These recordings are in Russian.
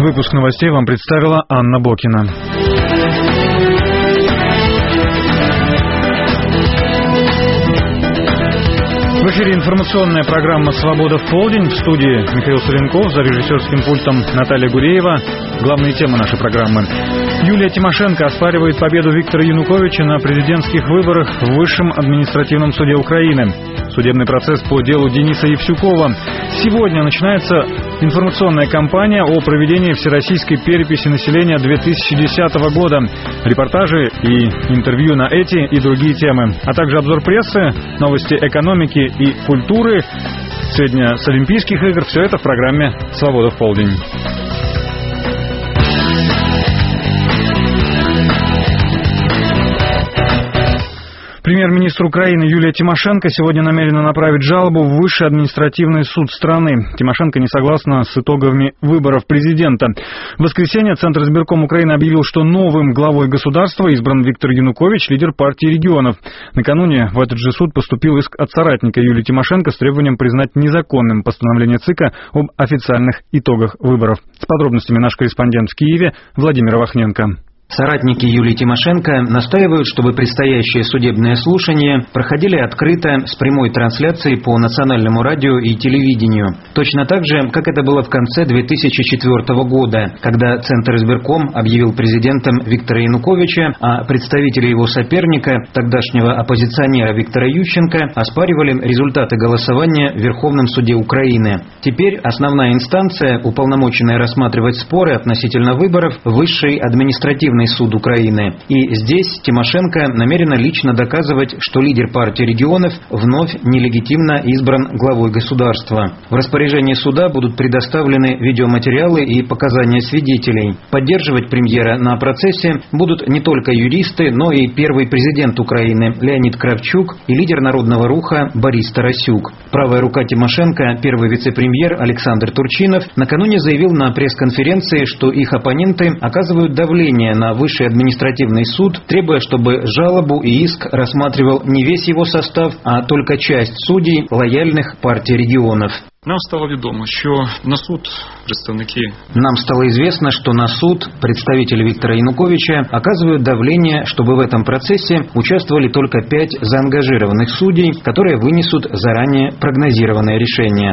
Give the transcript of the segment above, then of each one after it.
Выпуск новостей вам представила Анна Бокина. В эфире информационная программа «Свобода в полдень». В студии Михаил Савенков, за режиссерским пультом Наталья Гуреева. Главные темы нашей программы. Юлия Тимошенко оспаривает победу Виктора Януковича на президентских выборах в Высшем административном суде Украины. Судебный процесс по делу Дениса Евсюкова. Сегодня начинается информационная кампания о проведении всероссийской переписи населения 2010 года. Репортажи и интервью на эти и другие темы, а также обзор прессы, новости экономики и культуры, сегодня с Олимпийских игр. Все это в программе «Свобода в полдень». Премьер-министр Украины Юлия Тимошенко сегодня намерена направить жалобу в Высший административный суд страны. Тимошенко не согласна с итогами выборов президента. В воскресенье Центр избирком Украины объявил, что новым главой государства избран Виктор Янукович, лидер партии регионов. Накануне в этот же суд поступил иск от соратника Юлии Тимошенко с требованием признать незаконным постановление ЦИКа об официальных итогах выборов. С подробностями наш корреспондент в Киеве Владимир Вахненко. Соратники Юлии Тимошенко настаивают, чтобы предстоящие судебные слушания проходили открыто с прямой трансляцией по национальному радио и телевидению. Точно так же, как это было в конце 2004 года, когда Центр избирком объявил президентом Виктора Януковича, а представители его соперника, тогдашнего оппозиционера Виктора Ющенко, оспаривали результаты голосования в Верховном суде Украины. Теперь основная инстанция, уполномоченная рассматривать споры относительно выборов, Высший административный суд Украины. И здесь Тимошенко намерена лично доказывать, что лидер партии регионов вновь нелегитимно избран главой государства. В распоряжении суда будут предоставлены видеоматериалы и показания свидетелей. Поддерживать премьера на процессе будут не только юристы, но и первый президент Украины Леонид Кравчук и лидер Народного руха Борис Тарасюк. Правая рука Тимошенко, первый вице-премьер Александр Турчинов, накануне заявил на пресс-конференции, что их оппоненты оказывают давление на Высший административный суд, требуя, чтобы жалобу и иск рассматривал не весь его состав, а только часть судей, лояльных партии регионов. Нам стало известно, что на суд представители Виктора Януковича оказывают давление, чтобы в этом процессе участвовали только 5 заангажированных судей, которые вынесут заранее прогнозированное решение.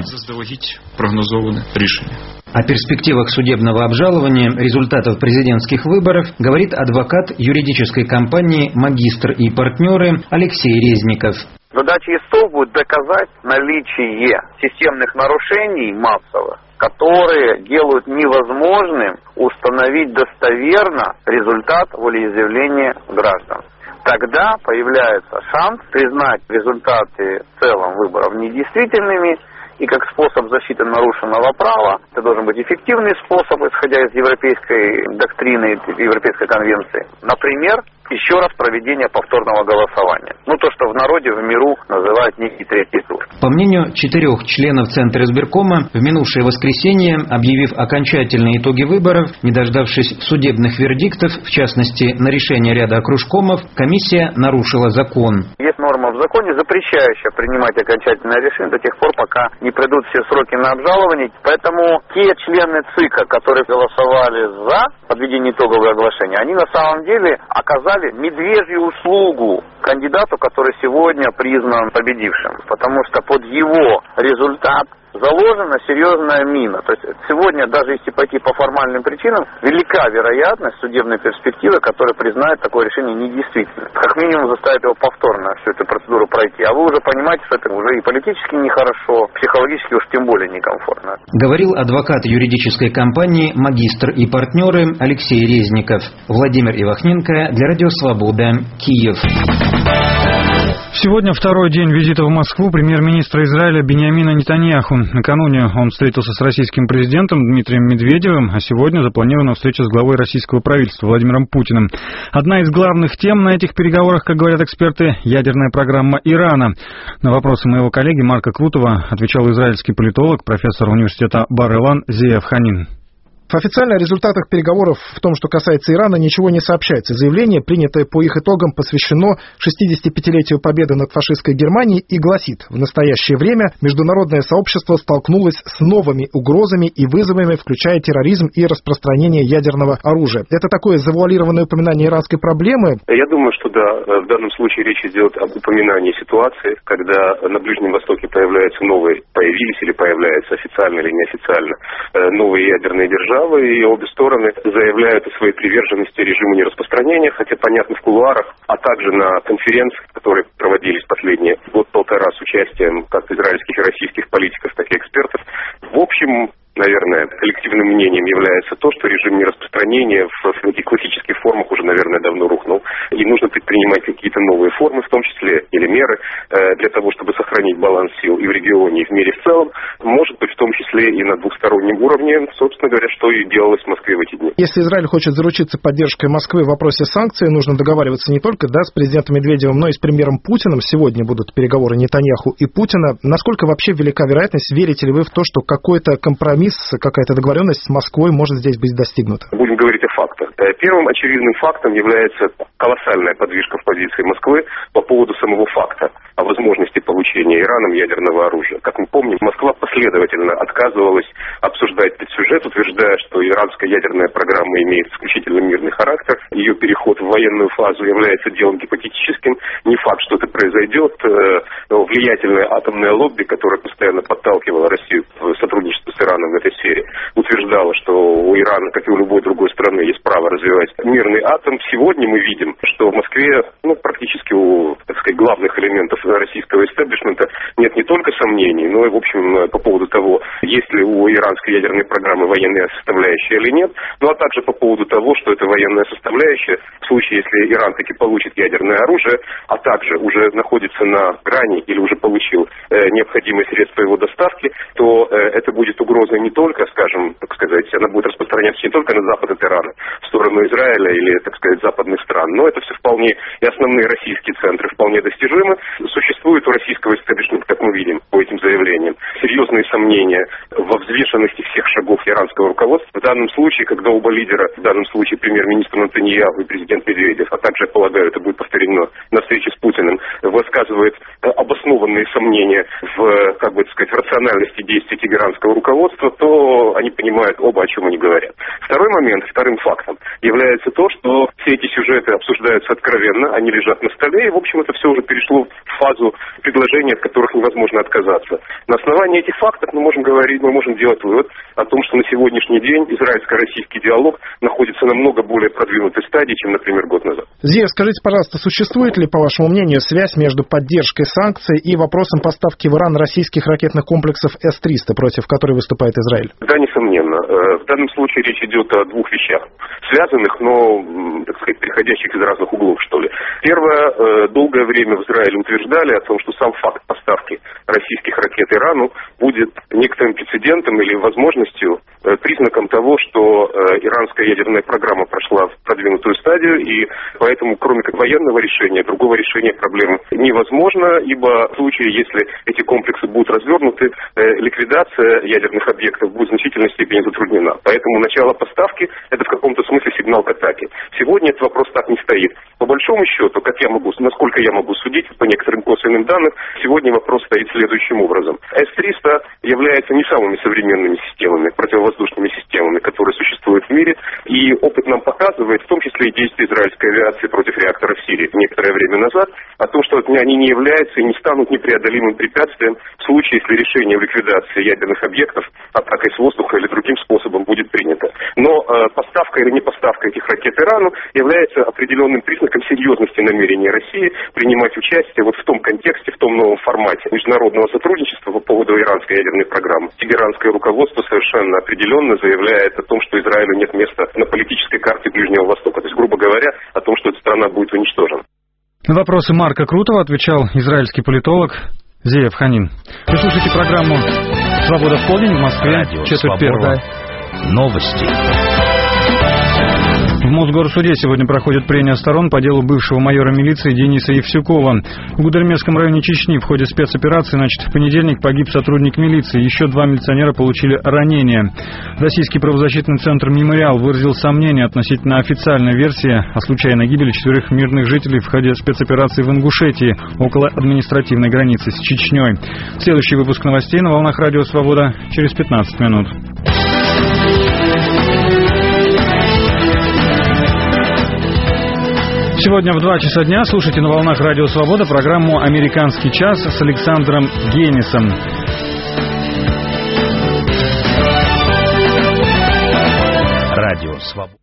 О перспективах судебного обжалования результатов президентских выборов говорит адвокат юридической компании «Магистр и партнеры» Алексей Резников. Задача истцов будет доказать наличие системных нарушений массовых, которые делают невозможным установить достоверно результат волеизъявления граждан. Тогда появляется шанс признать результаты в целом выборов недействительными, и как способ защиты нарушенного права, это должен быть эффективный способ, исходя из европейской доктрины, европейской конвенции. Например, еще раз проведение повторного голосования. То, что в народе, в миру называют некий третий тур. По мнению 4 членов Центра избиркома, в минувшее воскресенье, объявив окончательные итоги выборов, не дождавшись судебных вердиктов, в частности, на решение ряда окружкомов, комиссия нарушила закон. Есть норма в законе, запрещающая принимать окончательное решение до тех пор, пока не пройдут все сроки на обжалование. Поэтому те члены ЦИКа, которые голосовали за подведение итогового оглашения, они на самом деле оказали медвежью услугу кандидату, который сегодня признан победившим. Потому что под его результат заложена серьезная мина. То есть сегодня, даже если пойти по формальным причинам, велика вероятность судебной перспективы, которая признает такое решение недействительным. Как минимум заставит его повторно всю эту процедуру пройти. А вы уже понимаете, что это уже и политически нехорошо, психологически уж тем более некомфортно. Говорил адвокат юридической компании «Магистр и партнеры» Алексей Резников. Владимир Ивахненко для Радио Свобода, Киев. Сегодня второй день визита в Москву премьер-министра Израиля Биньямина Нетаньяху. Накануне он встретился с российским президентом Дмитрием Медведевым, а сегодня запланирована встреча с главой российского правительства Владимиром Путиным. Одна из главных тем на этих переговорах, как говорят эксперты, ядерная программа Ирана. На вопросы моего коллеги Марка Крутова отвечал израильский политолог, профессор университета Бар-Илан Зеев Ханин. Официально о результатах переговоров в том, что касается Ирана, ничего не сообщается. Заявление, принятое по их итогам, посвящено 65-летию победы над фашистской Германией и гласит: в настоящее время международное сообщество столкнулось с новыми угрозами и вызовами, включая терроризм и распространение ядерного оружия. Это такое завуалированное упоминание иранской проблемы? Я думаю, что да, в данном случае речь идет об упоминании ситуации, когда на Ближнем Востоке появились или появляются официально или неофициально новые ядерные державы, и обе стороны заявляют о своей приверженности режиму нераспространения, хотя, понятно, в кулуарах, а также на конференциях, которые проводились последние год-полтора с участием как израильских и российских политиков, так и экспертов, в общем, наверное, коллективным мнением является то, что режим нераспространения в этих классических формах уже, наверное, давно рухнул. И нужно предпринимать какие-то новые формы, в том числе или меры, для того, чтобы сохранить баланс сил и в регионе, и в мире в целом. Может быть, в том числе и на двухстороннем уровне, собственно говоря, что и делалось в Москве в эти дни. Если Израиль хочет заручиться поддержкой Москвы в вопросе санкций, нужно договариваться не только с президентом Медведевым, но и с премьером Путиным. Сегодня будут переговоры Нетаньяху и Путина. Насколько вообще велика вероятность, верите ли вы в то, что какой-то компромисс, какая-то договоренность с Москвой может здесь быть достигнута? Будем говорить о фактах. Первым очевидным фактом является колоссальная подвижка в позиции Москвы по поводу самого факта о возможности получения Ираном ядерного оружия. Как мы помним, Москва последовательно отказывалась обсуждать этот сюжет, утверждая, что иранская ядерная программа имеет исключительно мирный характер, ее переход в военную фазу является делом гипотетическим. Не факт, что это произойдет. Влиятельное атомное лобби, которое постоянно подталкивало Россию в сотрудничество с Ираном в этой сфере, утверждало, что у Ирана, как и у любой другой страны, есть право развивать мирный атом. Сегодня мы видим, что в Москве практически у, так сказать, главных элементов российского истеблишмента нет не только сомнений, но и, в общем, по поводу того, есть ли у иранской ядерной программы военная составляющая или нет, ну а также по поводу того, что эта военная составляющая, в случае, если Иран таки получит ядерное оружие, а также уже находится на грани или уже получил необходимые средства его доставки, то это будет угрозой не только, скажем, так сказать, она будет распространяться не только на запад от Ирана, в сторону Израиля или, так сказать, западных стран, но это все вполне и основные российские центры вполне достижимы. Существует у российского истеблишмента, как мы видим по этим заявлениям, серьезные сомнения во взвешенности всех шагов иранского руководства. В данном случае, когда оба лидера, в данном случае премьер-министр Нетаньяху и президент Медведев, а также, я полагаю, это будет повторено на встрече с Путиным, высказывает обоснованные сомнения в, как бы сказать, рациональности действий тегеранского руководства, то они понимают оба, о чем они говорят. Второй момент, вторым фактом является то, что все эти сюжеты обсуждаются откровенно, они лежат на столе, и, в общем, это все уже перешло в фазу предложений, от которых невозможно отказаться. На основании этих фактов мы можем делать вывод о том, что на сегодняшний день израильско-российский диалог находится на много более продвинутой стадии, чем, например, год назад. Зия, скажите, пожалуйста, существует ли, по вашему мнению, связь между поддержкой санкций и вопросом поставки в Иран российских ракетных комплексов С-300, против которой выступает Израиль? Да, несомненно. В данном случае речь идет о двух вещах, связанных, но, так сказать, приходящих из разных углов, что ли. Первое, долгое время в Израиле утверждали о том, что сам факт поставки российских ракет Ирану будет некоторым прецедентом или возможностью, признаком того, что иранская ядерная программа прошла в продвинутую стадию, и поэтому, кроме как военного решения, другого решения проблемы невозможно, ибо в случае, если эти комплексы будут развернуты, ликвидация ядерных объектов будет в значительной степени затруднена. Поэтому начало поставки – это в каком-то смысле сигнал к атаке. Сегодня этот вопрос так не стоит. По большому счету, насколько я могу судить, по некоторым косвенным данным, сегодня вопрос стоит следующим образом. С-300 является не самыми современными системами, противовоздушными системами, которые существуют в мире, и опыт нам показывает, в том числе и действия израильской авиации против реакторов в Сирии некоторое время назад, о том, что они не являются и не станут непреодолимым препятствием в случае, если решение о ликвидации ядерных объектов атакой с воздуха или другим способом будет принято. Но поставка или не поставка этих ракет Ирану является определенным признаком серьезности намерения России принимать участие вот в том контексте, в том новом формате международного сотрудничества по поводу иранской ядерной программы. Тегеранское руководство совершенно определенно заявляет о том, что Израилю нет места на политической карте Ближнего Востока. То есть, грубо говоря, о том, что эта страна будет уничтожена. На вопросы Марка Крутого отвечал израильский политолог Зеев Ханин. Вы слушаете программу «Свобода в полдень» в Москве, Радио четверть первого. Новости. В Мосгорсуде сегодня проходит прения сторон по делу бывшего майора милиции Дениса Евсюкова. В Гудермесском районе Чечни в ходе спецоперации, в понедельник, погиб сотрудник милиции. Еще 2 милиционера получили ранения. Российский правозащитный центр «Мемориал» выразил сомнения относительно официальной версии о случайной гибели 4 мирных жителей в ходе спецоперации в Ингушетии, около административной границы с Чечней. Следующий выпуск новостей на волнах Радио Свобода через 15 минут. Сегодня в 2 часа дня слушайте на волнах Радио Свобода программу «Американский час» с Александром Генисом. Радио Свобода.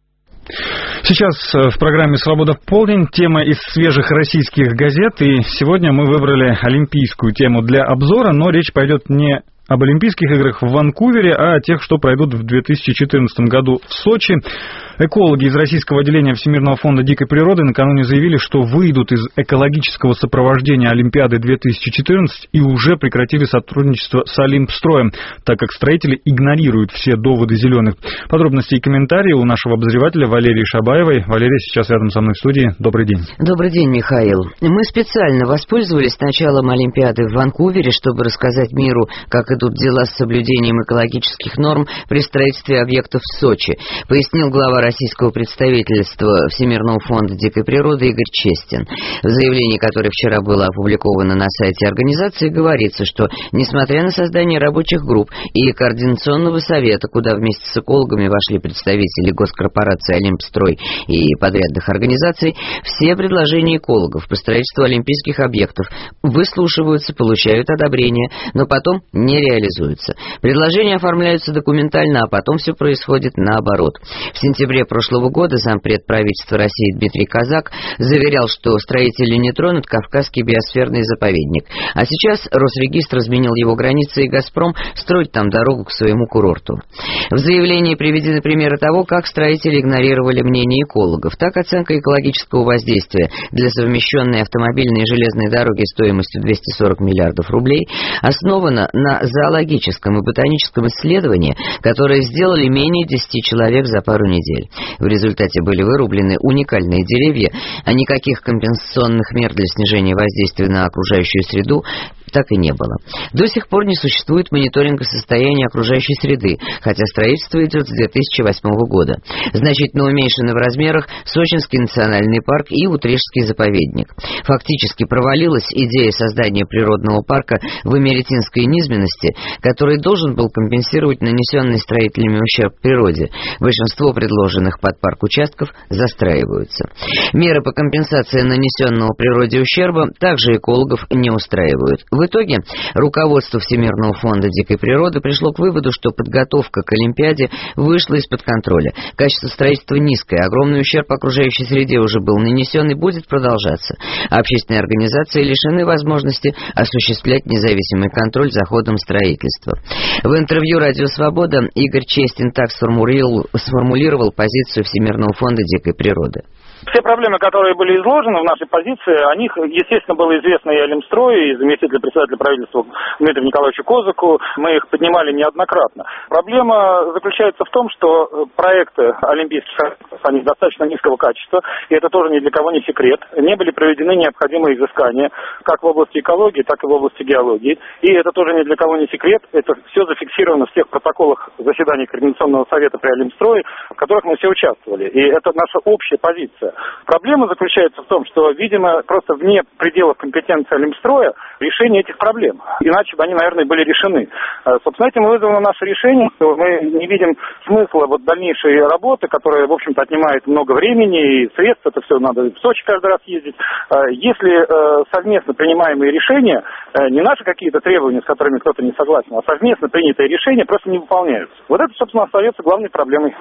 Сейчас в программе «Свобода в полдень» тема из свежих российских газет. И сегодня мы выбрали олимпийскую тему для обзора, но речь пойдет не об Олимпийских играх в Ванкувере, а о тех, что пройдут в 2014 году в Сочи. Экологи из российского отделения Всемирного фонда дикой природы накануне заявили, что выйдут из экологического сопровождения Олимпиады 2014 и уже прекратили сотрудничество с Олимпстроем, так как строители игнорируют все доводы зеленых. Подробности и комментарии у нашего обозревателя Валерии Шабаевой. Валерия сейчас рядом со мной в студии. Добрый день. Добрый день, Михаил. Мы специально воспользовались началом Олимпиады в Ванкувере, чтобы рассказать миру, как идут дела с соблюдением экологических норм при строительстве объектов в Сочи, пояснил глава российского представительства Всемирного фонда дикой природы Игорь Честин. В заявлении, которое вчера было опубликовано на сайте организации, говорится, что, несмотря на создание рабочих групп и координационного совета, куда вместе с экологами вошли представители госкорпорации «Олимпстрой» и подрядных организаций, все предложения экологов по строительству олимпийских объектов выслушиваются, получают одобрение, но потом не реализуются. Предложения оформляются документально, а потом все происходит наоборот. В сентябре прошлого года зампред правительства России Дмитрий Казак заверял, что строители не тронут Кавказский биосферный заповедник. А сейчас Росрегистр изменил его границы, и «Газпром» строит там дорогу к своему курорту. В заявлении приведены примеры того, как строители игнорировали мнение экологов. Так, оценка экологического воздействия для совмещенной автомобильной и железной дороги стоимостью 240 миллиардов рублей основана на зоологическом и ботаническом исследовании, которое сделали менее 10 человек за пару недель. В результате были вырублены уникальные деревья, а никаких компенсационных мер для снижения воздействия на окружающую среду так и не было. До сих пор не существует мониторинга состояния окружающей среды, хотя строительство идет с 2008 года. Значительно уменьшены в размерах Сочинский национальный парк и Утрежский заповедник. Фактически провалилась идея создания природного парка в Имеретинской низменности, который должен был компенсировать нанесенный строителями ущерб природе. Большинство предложенных под парк участков застраиваются. Меры по компенсации нанесенного природе ущерба также экологов не устраивают. В итоге руководство Всемирного фонда дикой природы пришло к выводу, что подготовка к Олимпиаде вышла из-под контроля. Качество строительства низкое, огромный ущерб окружающей среде уже был нанесен и будет продолжаться. Общественные организации лишены возможности осуществлять независимый контроль за ходом строительства. В интервью «Радио Свобода» Игорь Честин так сформулировал позицию Всемирного фонда дикой природы. Все проблемы, которые были изложены в нашей позиции, о них, естественно, было известно и Олимпстрою, и заместителю председателя правительства Дмитрию Николаевичу Козаку. Мы их поднимали неоднократно. Проблема заключается в том, что проекты олимпийских объектов, они достаточно низкого качества, и это тоже ни для кого не секрет. Не были проведены необходимые изыскания, как в области экологии, так и в области геологии. И это тоже ни для кого не секрет. Это все зафиксировано в тех протоколах заседаний Координационного совета при Олимпстрое, в которых мы все участвовали. И это наша общая позиция. Проблема заключается в том, что, видимо, просто вне пределов компетенции Олимпстроя решение этих проблем. Иначе бы они, наверное, были решены. Собственно, этим вызвано наше решение, что мы не видим смысла дальнейшей работы, которая, в общем-то, отнимает много времени и средств. Это все надо в Сочи каждый раз ездить. Если совместно принимаемые решения, не наши какие-то требования, с которыми кто-то не согласен, а совместно принятые решения просто не выполняются. Вот это, собственно, остается главной проблемой.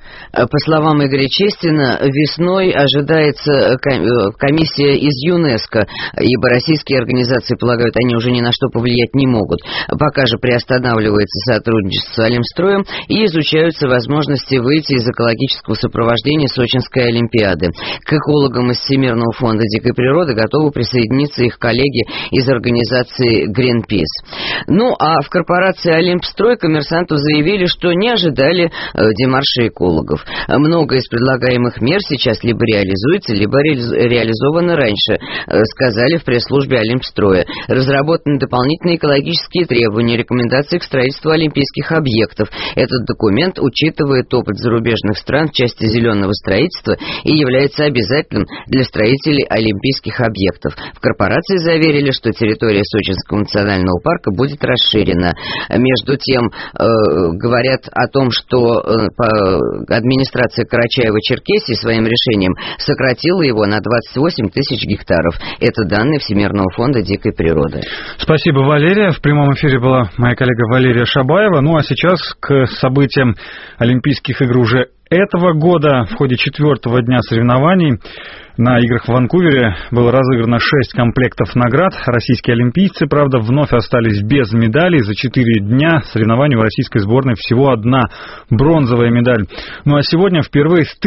По словам Игоря Честина, весной ожидается комиссия из ЮНЕСКО, ибо российские организации полагают, они уже ни на что повлиять не могут. Пока же приостанавливается сотрудничество с Олимпстроем и изучаются возможности выйти из экологического сопровождения Сочинской Олимпиады. К экологам из Всемирного фонда дикой природы готовы присоединиться их коллеги из организации Greenpeace. Ну, а в корпорации Олимпстрой коммерсанту заявили, что не ожидали демарша экологов. итогов. Многое из предлагаемых мер сейчас либо реализуется, либо реализовано раньше, сказали в пресс-службе Олимпстроя. Разработаны дополнительные экологические требования, рекомендации к строительству олимпийских объектов. Этот документ учитывает опыт зарубежных стран в части зеленого строительства и является обязательным для строителей олимпийских объектов. В корпорации заверили, что территория Сочинского национального парка будет расширена. Между тем, говорят о том, что администрация Карачаево-Черкесии своим решением сократила его на 28 тысяч гектаров. Это данные Всемирного фонда дикой природы. Спасибо, Валерия. В прямом эфире была моя коллега Валерия Шабаева. Ну а сейчас к событиям Олимпийских игр уже этого года. В ходе 4-го дня соревнований на играх в Ванкувере было разыграно 6 комплектов наград. Российские олимпийцы, правда, вновь остались без медалей. За 4 дня соревнований у российской сборной всего одна бронзовая медаль. Ну а сегодня впервые с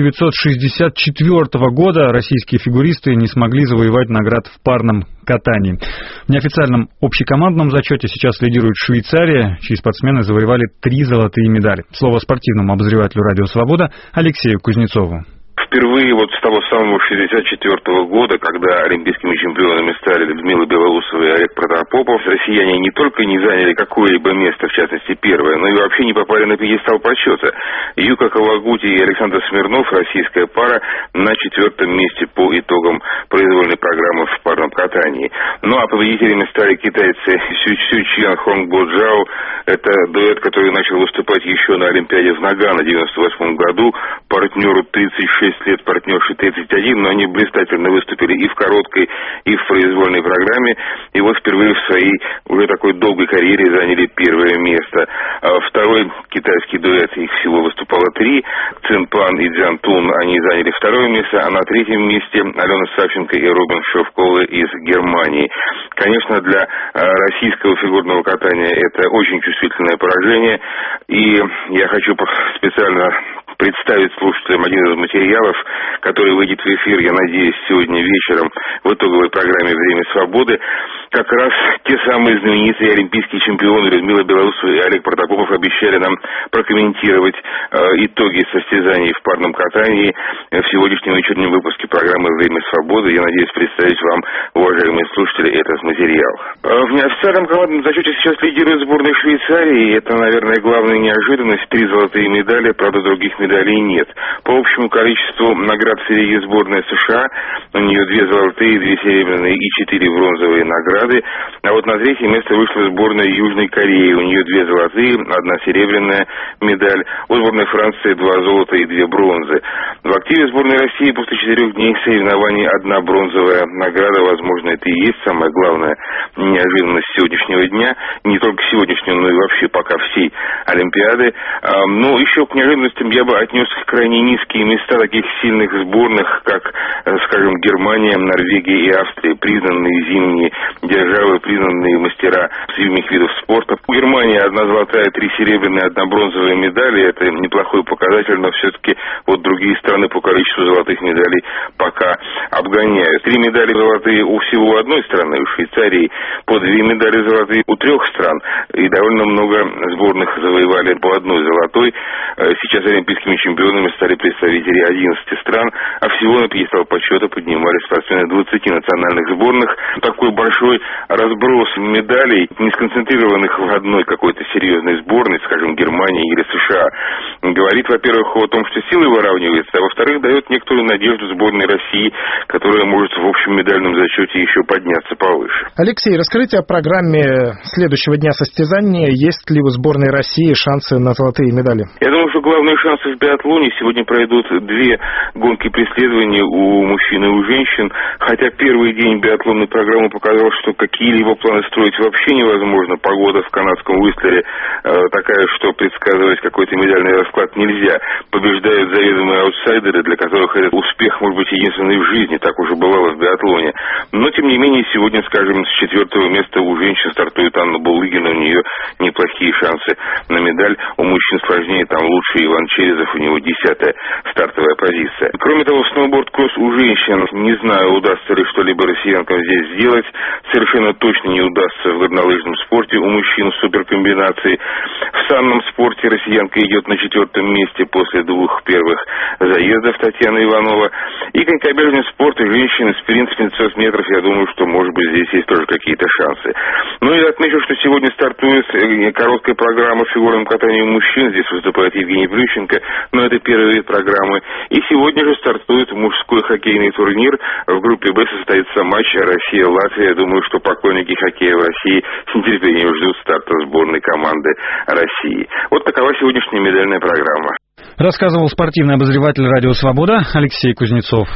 1964 года российские фигуристы не смогли завоевать наград в парном катании. В неофициальном общекомандном зачете сейчас лидирует Швейцария, чьи спортсмены завоевали 3 золотые медали. Слово спортивному обозревателю «Радио Свобода» Алексею Кузнецову. Впервые вот с того самого 1964 года, когда олимпийскими чемпионами стали Людмила Белоусова и Олег Протопопов, россияне не только не заняли какое-либо место, в частности первое, но и вообще не попали на пьедестал почета. Юка Кавагути и Александр Смирнов, российская пара, на 4-м месте по итогам произвольной программы в парном катании. Ну а победителями стали китайцы Сючьян Хонгбо-Джао. Это дуэт, который начал выступать еще на Олимпиаде в Нагано в 1998 году. Партнеру 36 лет, партнерши 31, но они блистательно выступили и в короткой, и в произвольной программе. И вот впервые в своей уже такой долгой карьере заняли первое место. Второй китайский дуэт, их всего выступало 3. Цинпан и Дзян Тун, они заняли 2-е место, а на 3-м месте Алена Савченко и Робин Шовкова из Германии. Конечно, для российского фигурного катания это очень чувствительное поражение. И я хочу специально представить слушателям один из материалов, который выйдет в эфир, я надеюсь, сегодня вечером в итоговой программе «Время свободы». Как раз те самые знаменитые олимпийские чемпионы Людмила Белоусова и Олег Протопопов обещали нам прокомментировать итоги состязаний в парном катании в сегодняшнем вечернем выпуске программы «Время свободы». Я надеюсь представить вам, уважаемые слушатели, этот материал. В неофициальном командном зачете сейчас лидирует сборная Швейцарии, и это, наверное, главная неожиданность. 3 золотые медали, правда, других медалей нет. По общему количеству наград впереди сборная США. У нее 2 золотые, 2 серебряные и 4 бронзовые награды. А вот на 3-е место вышла сборная Южной Кореи. У нее 2 золотые, 1 серебряная медаль. У сборной Франции 2 золота и 2 бронзы. В активе сборной России после 4 дней соревнований 1 бронзовая награда. Возможно, это и есть самая главная неожиданность сегодняшнего дня. Не только сегодняшнего, но и вообще пока всей Олимпиады. Но еще к неожиданностям я бы отнес крайне низкие места таких сильных сборных, как, скажем, Германия, Норвегия и Австрия, признанные зимние державы, признанные мастера зимних видов спорта. У Германии 1 золотая, 3 серебряные, 1 бронзовая медали. Это неплохой показатель, но все-таки вот другие страны по количеству золотых медалей пока обгоняют. 3 медали золотые у всего одной страны, у Швейцарии, по 2 медали золотые у 3 стран. И довольно много сборных завоевали по 1 золотой. Сейчас олимпийскими чемпионами стали представители 11 стран, а всего на пьедестал почета поднимали спортсмены 20 национальных сборных. Такой большой разброс медалей, не сконцентрированных в одной какой-то серьезной сборной, скажем, Германии или США, говорит, во-первых, о том, что силы выравниваются, а во-вторых, дает некоторую надежду сборной России, которая может в общем медальном зачете еще подняться повыше. Алексей, расскажите о программе следующего дня состязания. Есть ли у сборной России шансы на золотые медали? Я думаю, что главные шансы в биатлоне. Сегодня пройдут 2 гонки преследования у мужчин и у женщин. Хотя первый день биатлонной программы показал, что какие-либо планы строить вообще невозможно. Погода в канадском Уистлере такая, что предсказывать какой-то медальный расклад нельзя. Побеждают заведомые аутсайдеры, для которых этот успех может быть единственный в жизни. Так уже бывало в биатлоне. Но, тем не менее, сегодня, скажем, с 4-го места у женщин стартует Анна Булыгина. У нее неплохие шансы на медаль. У мужчин сложнее, там лучше Иван Черезов, у него 10-я стартовая позиция. Кроме того, сноуборд-кросс у женщин, не знаю, удастся ли что-либо россиянкам здесь сделать. Совершенно точно не удастся в горнолыжном спорте у мужчин в суперкомбинации. В санном спорте россиянка идет на 4-м месте после 2 первых заездов Татьяны Иванова. И конькобежный спорт и женщины в принципе 500 метров, я думаю, что, может быть, здесь есть тоже какие-то шансы. Ну и отмечу, что сегодня стартует короткая программа в фигурном катании мужчин. Здесь выступает Евгений Плющенко, но это первый вид программы. И сегодня же стартует мужской хоккейный турнир. В группе «Б» состоится матч Россия-Латвия. Я думаю, что поклонники хоккея в России с нетерпением ждут старта сборной команды России. Вот такова сегодняшняя медальная программа. Рассказывал спортивный обозреватель «Радио Свобода» Алексей Кузнецов.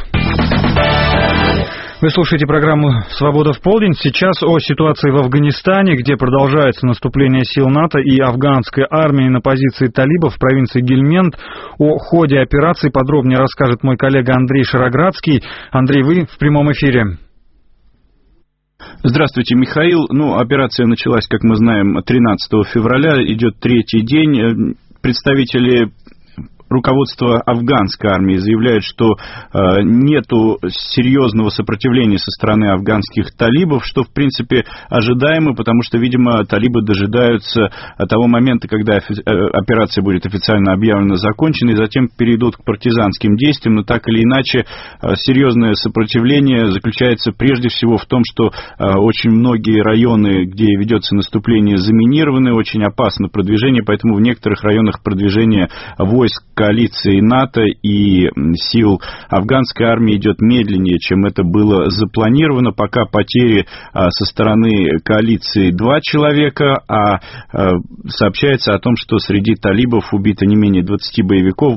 Вы слушаете программу «Свобода в полдень». Сейчас о ситуации в Афганистане, где продолжается наступление сил НАТО и афганской армии на позиции талибов в провинции Гельманд. О ходе операции подробнее расскажет мой коллега Андрей Шароградский. Андрей, вы в прямом эфире. Здравствуйте, Михаил. Операция началась, как мы знаем, 13 февраля, идет 3-й день. Представители руководство афганской армии заявляет, что нету серьезного сопротивления со стороны афганских талибов, что, в принципе, ожидаемо, потому что, видимо, талибы дожидаются того момента, когда операция будет официально объявлена законченной, и затем перейдут к партизанским действиям. Но так или иначе, серьезное сопротивление заключается прежде всего в том, что очень многие районы, где ведется наступление, заминированы, очень опасно продвижение, поэтому в некоторых районах продвижение войск коалиции НАТО и сил афганской армии идет медленнее, чем это было запланировано. Пока потери со стороны коалиции 2 человека, а сообщается о том, что среди талибов убито не менее 20 боевиков,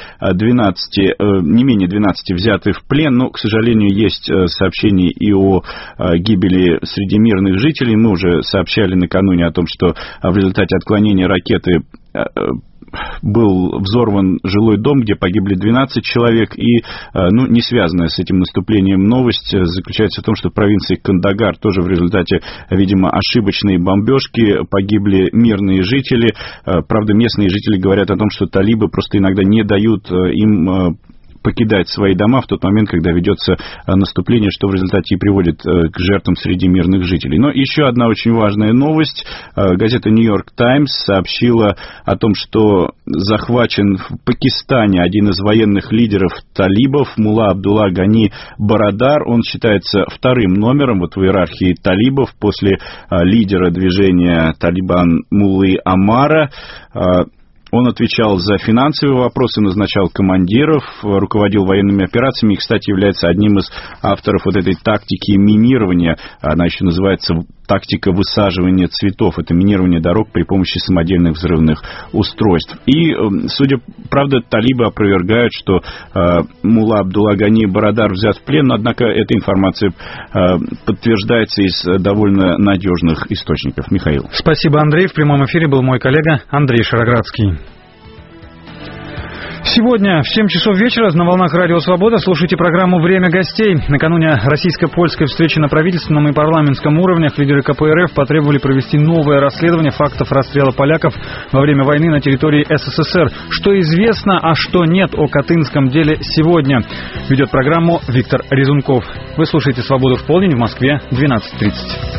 не менее 12 взяты в плен. Но, к сожалению, есть сообщения и о гибели среди мирных жителей. Мы уже сообщали накануне о том, что в результате отклонения ракеты был взорван жилой дом, где погибли 12 человек, и не связанная с этим наступлением новость заключается в том, что в провинции Кандагар тоже в результате, видимо, ошибочной бомбежки погибли мирные жители. Правда, местные жители говорят о том, что талибы просто иногда не дают им покидать свои дома в тот момент, когда ведется наступление, что в результате и приводит к жертвам среди мирных жителей. Но еще одна очень важная новость. Газета «Нью-Йорк Таймс» сообщила о том, что захвачен в Пакистане один из военных лидеров талибов, Мулла Абдулла Гани Барадар. Он считается 2-м номером в иерархии талибов после лидера движения «Талибан» Муллы Амара. Он отвечал за финансовые вопросы, назначал командиров, руководил военными операциями и, кстати, является одним из авторов вот этой тактики минирования. Она еще называется тактика высаживания цветов. Это минирование дорог при помощи самодельных взрывных устройств. И, правда, талибы опровергают, что Мулла Абдулла Гани Барадар взят в плен, но, однако, эта информация подтверждается из довольно надежных источников. Михаил. Спасибо, Андрей. В прямом эфире был мой коллега Андрей Шароградский. Сегодня в 7 часов вечера на волнах Радио Свобода слушайте программу «Время гостей». Накануне российско-польской встречи на правительственном и парламентском уровнях лидеры КПРФ потребовали провести новое расследование фактов расстрела поляков во время войны на территории СССР. Что известно, а что нет о Катынском деле сегодня. Ведет программу Виктор Резунков. Вы слушаете «Свободу в полдень» в Москве, 12:30.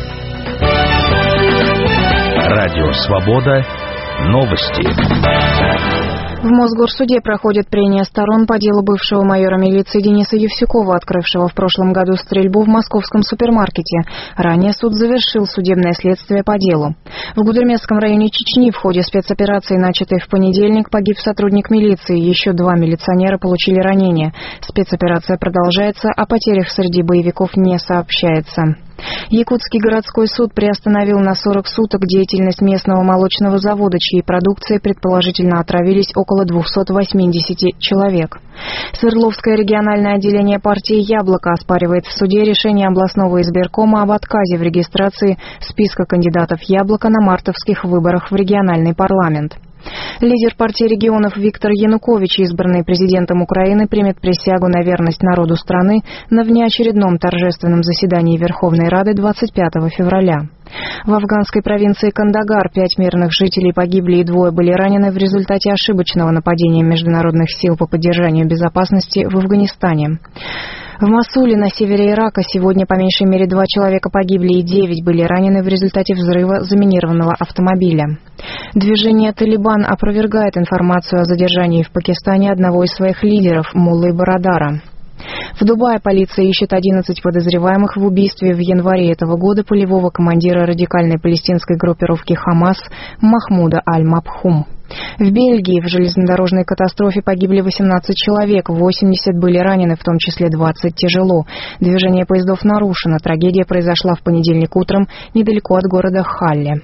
Радио Свобода. Новости. В Мосгорсуде проходит прения сторон по делу бывшего майора милиции Дениса Евсюкова, открывшего в прошлом году стрельбу в московском супермаркете. Ранее суд завершил судебное следствие по делу. В Гудермесском районе Чечни в ходе спецоперации, начатой в понедельник, погиб сотрудник милиции. Еще 2 милиционера получили ранения. Спецоперация продолжается, о потерях среди боевиков не сообщается. Якутский городской суд приостановил на 40 суток деятельность местного молочного завода, чьей продукцией предположительно отравились около 280 человек. Свердловское региональное отделение партии «Яблоко» оспаривает в суде решение областного избиркома об отказе в регистрации списка кандидатов «Яблоко» на мартовских выборах в региональный парламент. Лидер партии регионов Виктор Янукович, избранный президентом Украины, примет присягу на верность народу страны на внеочередном торжественном заседании Верховной Рады 25 февраля. В афганской провинции Кандагар 5 мирных жителей погибли и 2 были ранены в результате ошибочного нападения международных сил по поддержанию безопасности в Афганистане. В Мосуле на севере Ирака сегодня по меньшей мере 2 человека погибли и 9 были ранены в результате взрыва заминированного автомобиля. Движение «Талибан» опровергает информацию о задержании в Пакистане одного из своих лидеров, Муллы Барадара. В Дубае полиция ищет 11 подозреваемых в убийстве в январе этого года полевого командира радикальной палестинской группировки «Хамас» Махмуда Аль-Мабхум. В Бельгии в железнодорожной катастрофе погибли 18 человек, 80 были ранены, в том числе 20 тяжело. Движение поездов нарушено. Трагедия произошла в понедельник утром недалеко от города Халле.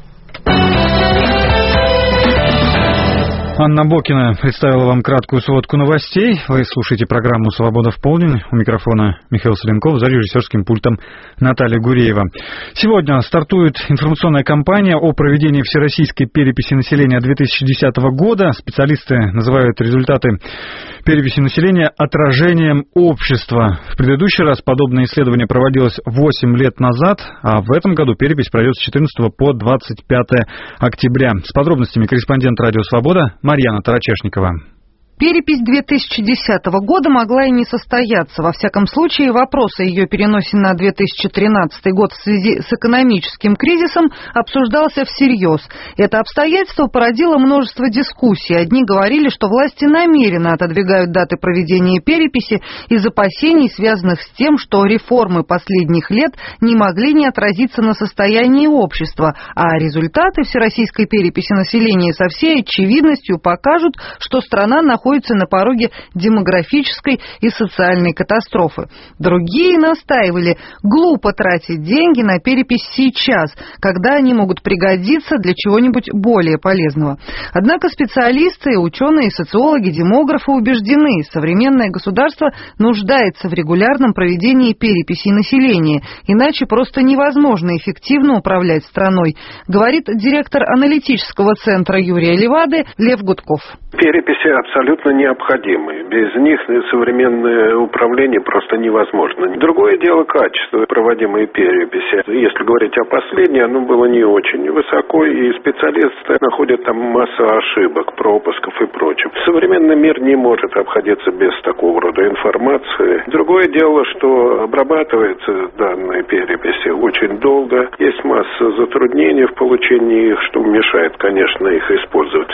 Анна Бокина представила вам краткую сводку новостей. Вы слушаете программу «Свобода в полдень». У микрофона Михаил Соленков, за режиссерским пультом Наталья Гуреева. Сегодня стартует информационная кампания о проведении всероссийской переписи населения 2010 года. Специалисты называют результаты переписи населения отражением общества. В предыдущий раз подобное исследование проводилось 8 лет назад, а в этом году перепись пройдет с 14 по 25 октября. С подробностями корреспондент «Радио Свобода» Марьяна Тарачешникова. Перепись 2010 года могла и не состояться. Во всяком случае, вопрос о ее переносе на 2013 год в связи с экономическим кризисом обсуждался всерьез. Это обстоятельство породило множество дискуссий. Одни говорили, что власти намеренно отодвигают даты проведения переписи из опасений, связанных с тем, что реформы последних лет не могли не отразиться на состоянии общества, а результаты всероссийской переписи населения со всей очевидностью покажут, что страна находится на пороге демографической и социальной катастрофы. Другие настаивали, глупо тратить деньги на перепись сейчас, когда они могут пригодиться для чего-нибудь более полезного. Однако специалисты, ученые, социологи, демографы убеждены, современное государство нуждается в регулярном проведении переписи населения, иначе просто невозможно эффективно управлять страной, говорит директор аналитического центра Юрия Левады Лев Гудков. Переписи абсолютно необходимы. Без них современное управление просто невозможно. Другое дело качество проводимой переписи. Если говорить о последней, оно было не очень высоко, и специалисты находят там массу ошибок, пропусков и прочего. Современный мир не может обходиться без такого рода информации. Другое дело, что обрабатываются данные переписи очень долго. Есть масса затруднений в получении их, что мешает, конечно, их использовать.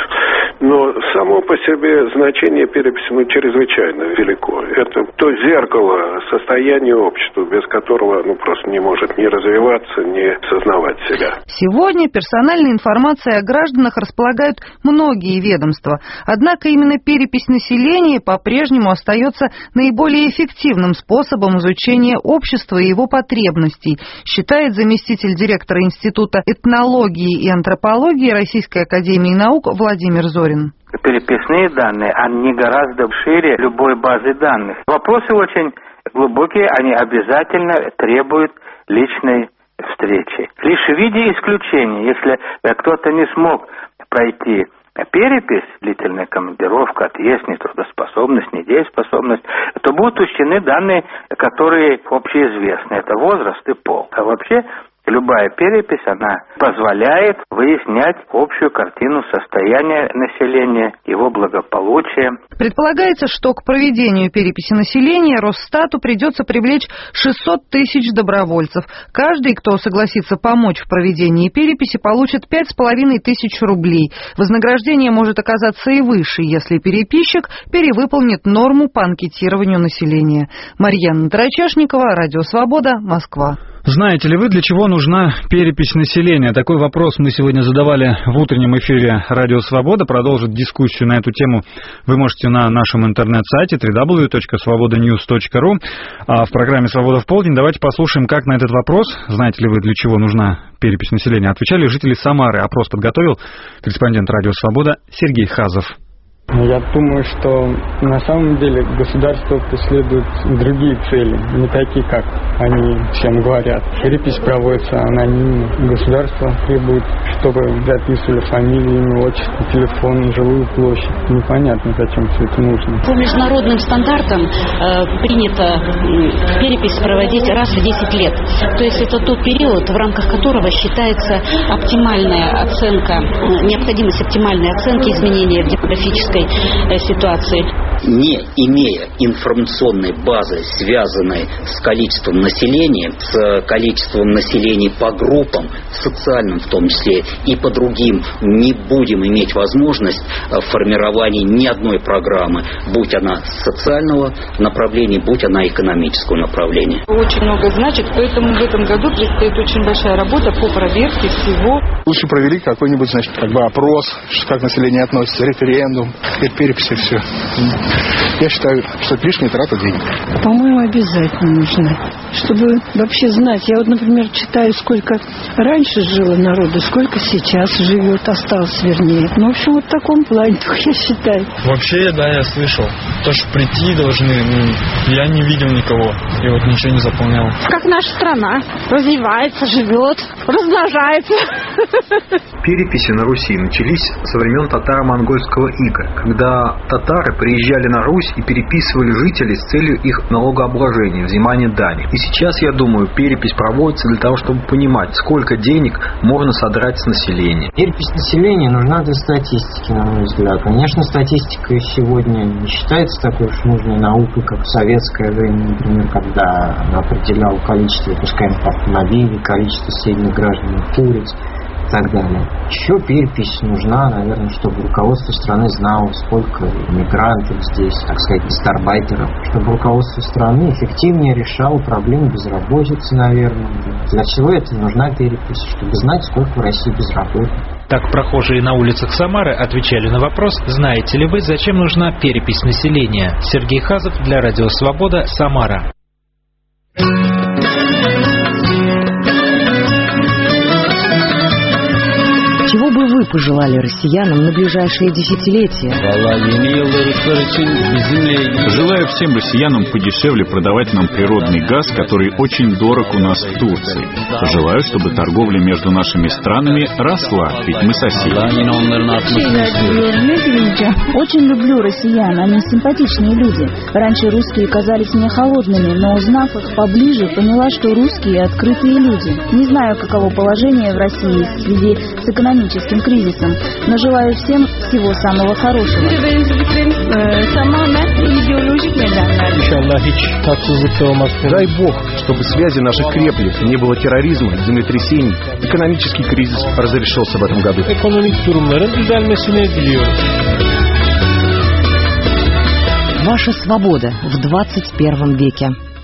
Но само по себе значение переписи чрезвычайно велико. Это то зеркало состояния общества, без которого оно просто не может ни развиваться, ни сознавать себя. Сегодня персональной информацией о гражданах располагают многие ведомства. Однако именно перепись населения по-прежнему остается наиболее эффективным способом изучения общества и его потребностей, считает заместитель директора Института этнологии и антропологии Российской академии наук Владимир Зорин. Переписные данные, они гораздо шире любой базы данных. Вопросы очень глубокие, они обязательно требуют личной встречи. Лишь в виде исключения, если кто-то не смог пройти перепись, длительная командировка, отъезд, нетрудоспособность, недееспособность, то будут учтены данные, которые общеизвестны. Это возраст и пол. А вообще любая перепись, она позволяет выяснять общую картину состояния населения, его благополучия. Предполагается, что к проведению переписи населения Росстату придется привлечь 600 тысяч добровольцев. Каждый, кто согласится помочь в проведении переписи, получит 5500 рублей. Вознаграждение может оказаться и выше, если переписчик перевыполнит норму по анкетированию населения. Марьяна Тарачешникова, Радио Свобода, Москва. Знаете ли вы, для чего нужна перепись населения? Такой вопрос мы сегодня задавали в утреннем эфире «Радио Свобода». Продолжить дискуссию на эту тему вы можете на нашем интернет-сайте www.svobodanews.ru. А в программе «Свобода в полдень» давайте послушаем, как на этот вопрос, знаете ли вы, для чего нужна перепись населения, отвечали жители Самары. Опрос подготовил корреспондент «Радио Свобода» Сергей Хазов. Я думаю, что на самом деле государство преследует другие цели, не такие, как они всем говорят. Перепись проводится анонимно. Государство требует, чтобы записывали фамилию, имя, отчество, телефон, жилую площадь. Непонятно, зачем все это нужно. По международным стандартам принято перепись проводить раз в 10 лет. То есть это тот период, в рамках которого считается оптимальная оценка, необходимость оптимальной оценки изменения в демографической ситуации. Не имея информационной базы, связанной с количеством населения, с количеством населения по группам, социальным в том числе, и по другим, не будем иметь возможность формирования ни одной программы, будь она социального направления, будь она экономического направления. Очень много значит, поэтому в этом году предстоит очень большая работа по проверке всего. Лучше провели какой-нибудь, опрос, как население относится, референдум, переписи, все. Я считаю, что это лишняя трата денег. По-моему, обязательно нужно, чтобы вообще знать. Я вот, например, читаю, сколько раньше жило народу, сколько сейчас живет, осталось вернее. Ну, в общем, вот в таком плане, я считаю. Вообще, да, я слышал. То, что прийти должны, я не видел никого. И вот ничего не заполнял. Как наша страна развивается, живет, размножается. Переписи на Руси начались со времен татаро-монгольского ига, когда татары приезжали на Русь и переписывали жителей с целью их налогообложения, взимания дани. И сейчас, я думаю, перепись проводится для того, чтобы понимать, сколько денег можно содрать с населения. Перепись населения нужна для статистики, на мой взгляд. Конечно, статистика сегодня не считается такой уж нужной наукой, как в советское время, например, когда она определяла количество выпускаемых автомобилей, количество средних граждан улиц и так далее. Еще перепись нужна, наверное, чтобы руководство страны знало, сколько мигрантов здесь, так сказать, гастарбайтеров, чтобы руководство страны эффективнее решало проблемы безработицы, наверное. Для всего этого нужна перепись, чтобы знать, сколько в России безработных. Так прохожие на улицах Самары отвечали на вопрос: знаете ли вы, зачем нужна перепись населения? Сергей Хазов для Радио Свобода, Самара. Чего бы вы пожелали россиянам на ближайшие десятилетия? Желаю всем россиянам подешевле продавать нам природный газ, который очень дорог у нас в Турции. Желаю, чтобы торговля между нашими странами росла, ведь мы соседи. Очень люблю россиян, они симпатичные люди. Раньше русские казались мне холодными, но узнав их поближе, поняла, что русские открытые люди. Не знаю, каково положение в России в связи с экономическим кризисом, но желаю всем всего самого хорошего. Дай Бог, чтобы связи наши крепли, не было терроризма, землетрясений. Экономический кризис разрешился в этом году. Ваша свобода в 21 веке.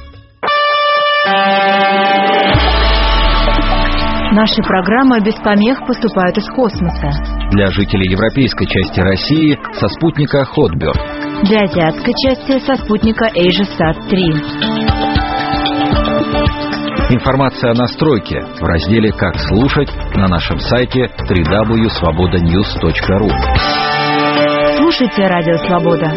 Наши программы без помех поступают из космоса. Для жителей европейской части России со спутника Hotbird. Для азиатской части со спутника AsiaSat-3. Информация о настройке в разделе «Как слушать» на нашем сайте www.svobodanews.ru. Слушайте Радио Свобода.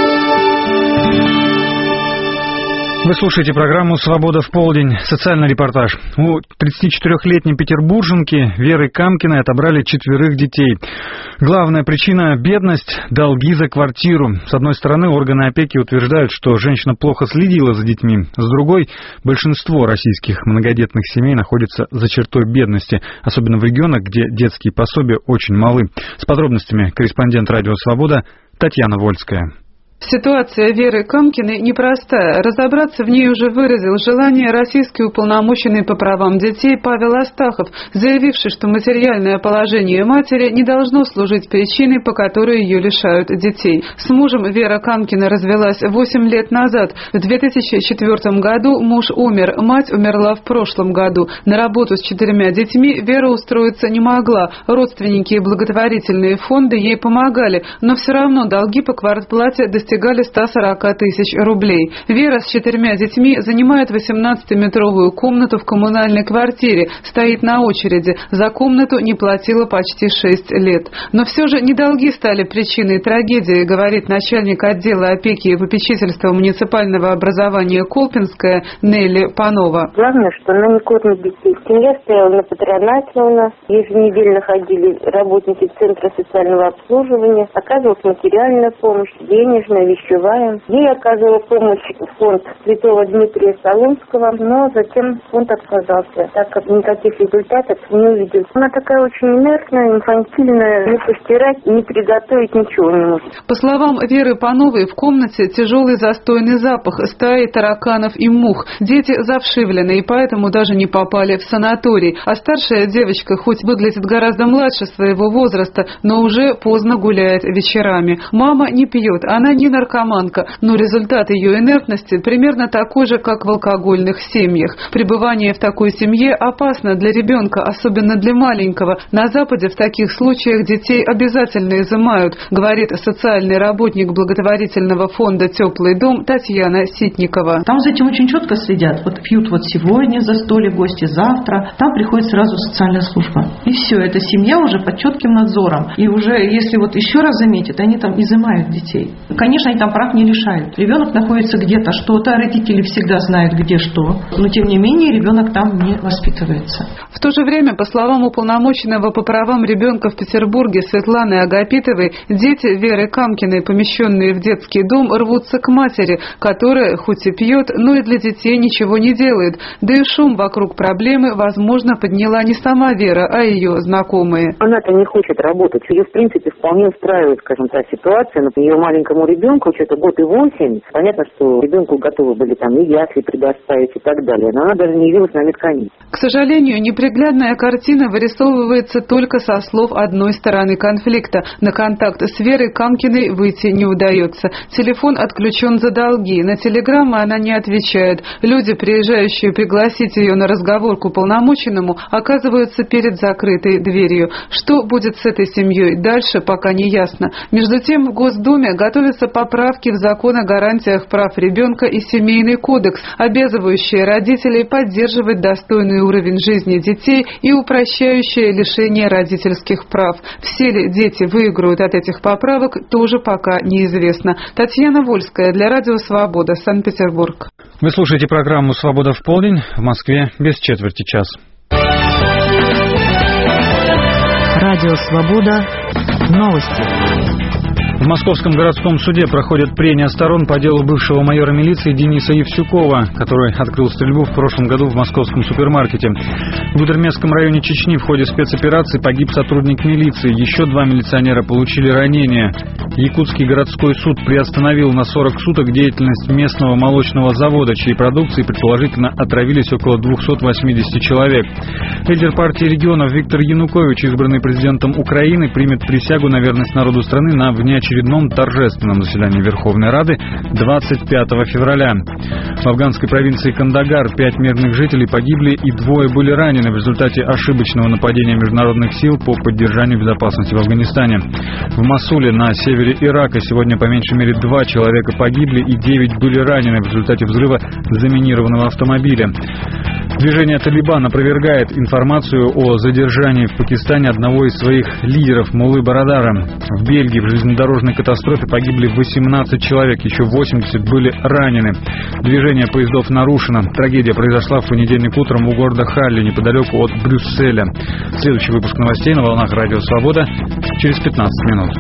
Вы слушаете программу «Свобода в полдень». Социальный репортаж. У 34-летней петербурженки Веры Камкиной отобрали 4 детей. Главная причина – бедность, долги за квартиру. С одной стороны, органы опеки утверждают, что женщина плохо следила за детьми. С другой, большинство российских многодетных семей находится за чертой бедности, особенно в регионах, где детские пособия очень малы. С подробностями корреспондент «Радио Свобода» Татьяна Вольская. Ситуация Веры Камкиной непростая. Разобраться в ней уже выразил желание российский уполномоченный по правам детей Павел Астахов, заявивший, что материальное положение матери не должно служить причиной, по которой ее лишают детей. С мужем Вера Камкина развелась 8 лет назад. В 2004 году муж умер, мать умерла в прошлом году. На работу с 4 детьми Вера устроиться не могла. Родственники и благотворительные фонды ей помогали, но все равно долги по квартплате достигали достигали 140 тысяч рублей. Вера с 4 детьми занимает 18-метровую комнату в коммунальной квартире, стоит на очереди. За комнату не платила почти 6 лет. Но все же не долги стали причиной трагедии, говорит начальник отдела опеки и попечительства муниципального образования Колпинская Нелли Панова. Главное, что она не кормит детей. Семья стояла на патронате у нас. Еженедельно ходили работники Центра социального обслуживания. Оказывалась материальная помощь, денежная, вещевая. Ей оказывал помощь фонд Святого Дмитрия Солунского, но затем фонд отказался, так как никаких результатов не увидел. Она такая очень инертная, инфантильная, не постирать, не приготовить, ничего не может. По словам Веры Пановой, в комнате тяжелый застойный запах, стаи тараканов и мух. Дети завшивлены и поэтому даже не попали в санаторий. А старшая девочка, хоть выглядит гораздо младше своего возраста, но уже поздно гуляет вечерами. Мама не пьет, она не наркоманка, но результат ее инертности примерно такой же, как в алкогольных семьях. Пребывание в такой семье опасно для ребенка, особенно для маленького. На Западе в таких случаях детей обязательно изымают, говорит социальный работник благотворительного фонда «Теплый дом» Татьяна Ситникова. Там за этим очень четко следят. Вот пьют вот сегодня застолье, гости завтра. Там приходит сразу социальная служба. И все, эта семья уже под четким надзором. И уже, если вот еще раз заметят, они там изымают детей. Конечно, они там прав не лишают. Ребенок находится где-то что-то, родители всегда знают, где что. Но, тем не менее, ребенок там не воспитывается. В то же время, по словам уполномоченного по правам ребенка в Петербурге Светланы Агапитовой, дети Веры Камкиной, помещенные в детский дом, рвутся к матери, которая хоть и пьет, но и для детей ничего не делает. Да и шум вокруг проблемы, возможно, подняла не сама Вера, а ее знакомые. Она-то не хочет работать. Ее, в принципе, вполне устраивает, скажем так, ситуация. Но ее маленькому ребенку, что-то год и 8, понятно, что ребенку готовы были там и ясли предоставить и так далее. Но она даже не явилась на медкомиссию. К сожалению, неприглядная картина вырисовывается только со слов одной стороны конфликта. На контакт с Верой Камкиной выйти не удается. Телефон отключен за долги. На телеграммы она не отвечает. Люди, приезжающие пригласить ее на разговор к уполномоченному, оказываются перед закрытой дверью. Что будет с этой семьей дальше, пока не ясно. Между тем, в Госдуме готовятся поправки в закон о гарантиях прав ребенка и семейный кодекс, обязывающие родителей поддерживать достойный уровень жизни детей и упрощающие лишение родительских прав. Все ли дети выиграют от этих поправок, тоже пока неизвестно. Татьяна Вольская для Радио Свобода, Санкт-Петербург. Вы слушаете программу «Свобода в полдень». В Москве без четверти час. Радио Свобода. Новости. В Московском городском суде проходят прения сторон по делу бывшего майора милиции Дениса Евсюкова, который открыл стрельбу в прошлом году в московском супермаркете. В Гудермесском районе Чечни в ходе спецоперации погиб сотрудник милиции. Еще 2 милиционера получили ранения. Якутский городской суд приостановил на 40 суток деятельность местного молочного завода, чьей продукцией предположительно отравились около 280 человек. Лидер партии регионов Виктор Янукович, избранный президентом Украины, примет присягу на верность народу страны на внеочередном торжественном заседании Верховной Рады 25 февраля. В афганской провинции Кандагар 5 мирных жителей погибли и 2 были ранены в результате ошибочного нападения международных сил по поддержанию безопасности в Афганистане. В Мосуле на севере Ирака сегодня по меньшей мере 2 человека погибли и 9 были ранены в результате взрыва заминированного автомобиля. Движение «Талибан» опровергает информацию о задержании в Пакистане одного из своих лидеров Муллы Барадара. В Бельгии в железнодорожной катастрофе погибли 18 человек, еще 80 были ранены. Движение поездов нарушено. Трагедия произошла в понедельник утром у города Халли, неподалеку от Брюсселя. Следующий выпуск новостей на волнах Радио Свобода через 15 минут.